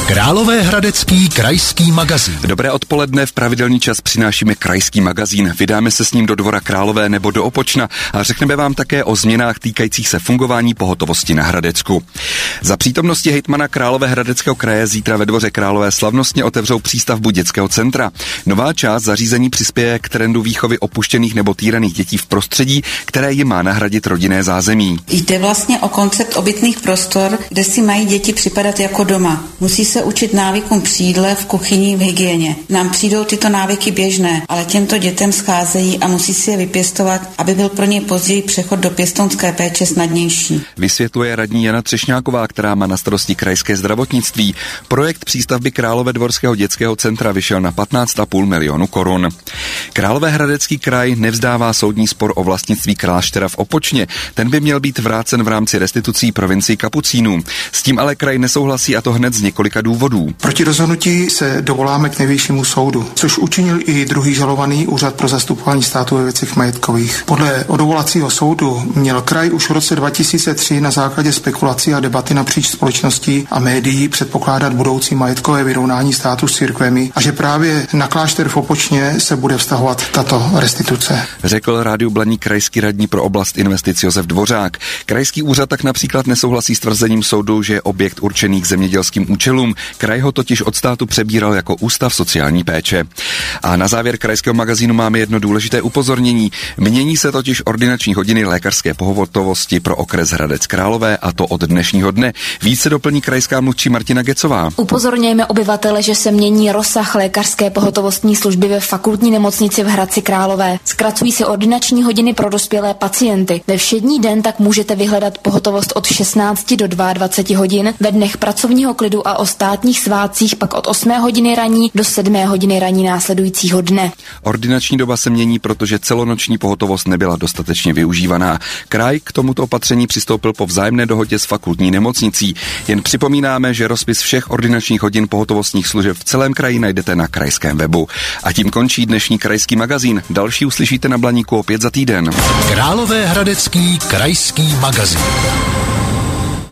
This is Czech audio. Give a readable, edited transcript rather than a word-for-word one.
Královéhradecký krajský magazín. Dobré odpoledne, v pravidelný čas přinášíme krajský magazín. Vydáme se s ním do Dvora Králové nebo do Opočna a řekneme vám také o změnách týkajících se fungování pohotovosti na Hradecku. Za přítomnosti hejtmana Královéhradeckého kraje zítra ve Dvoře Králové slavnostně otevřou přístavbu dětského centra. Nová část zařízení přispěje k trendu výchovy opuštěných nebo týraných dětí v prostředí, které jim má nahradit rodinné zázemí. Jde vlastně o koncept obytných prostor, kde si mají děti připadat jako doma. Musí se učit návykům při jídle, v kuchyni, v hygieně. Nám přijdou tyto návyky běžné, ale těmto dětem scházejí a musí si je vypěstovat, aby byl pro ně později přechod do pěstounské péče snadnější. Vysvětluje radní Jana Třešňáková, která má na starosti krajské zdravotnictví. Projekt přístavby Královédvorského dětského centra vyšel na 15,5 milionu korun. Královéhradecký kraj nevzdává soudní spor o vlastnictví kláštera v Opočně. Ten by měl být vrácen v rámci restitucí provincii kapucínů. S tím ale kraj nesouhlasí, a to hned z několika důvodů. Proti rozhodnutí se dovoláme k Nejvyššímu soudu, což učinil i druhý žalovaný Úřad pro zastupování státu ve věcech majetkových. Podle odvolacího soudu měl kraj už v roce 2003 na základě spekulací a debaty napříč společností a médií předpokládat budoucí majetkové vyrovnání státu s církvemi a že právě na klášter v Opočně se bude vztahovat tato restituce. Řekl Rádiu Blaník krajský radní pro oblast investic Josef Dvořák. Krajský úřad tak například nesouhlasí s tvrzením soudu, že je objekt určený k zemědělským účelům. Kraj ho totiž od státu přebíral jako ústav sociální péče. A na závěr krajského magazínu máme jedno důležité upozornění. Mění se totiž ordinační hodiny lékařské pohotovosti pro okres Hradec Králové, a to od dnešního dne. Více doplní krajská mluvčí Martina Gecová. Upozorňujeme obyvatele, že se mění rozsah lékařské pohotovostní služby ve fakultní nemocnici v Hradci Králové. Zkracují se ordinační hodiny pro dospělé pacienty. Ve všední den tak můžete vyhledat pohotovost od 16 do 22 hodin, ve dnech pracovního klidu a o státních svátcích pak od 8 hodiny raní do 7 hodiny raní následujícího dne. Ordinační doba se mění, protože celonoční pohotovost nebyla dostatečně využívaná. Kraj k tomuto opatření přistoupil po vzájemné dohodě s fakultní nemocnicí. Jen připomínáme, že rozpis všech ordinačních hodin pohotovostních služeb v celém kraji najdete na krajském webu. A tím končí dnešní krajský magazín. Další uslyšíte na Blaníku opět za týden. Královéhradecký krajský magazín.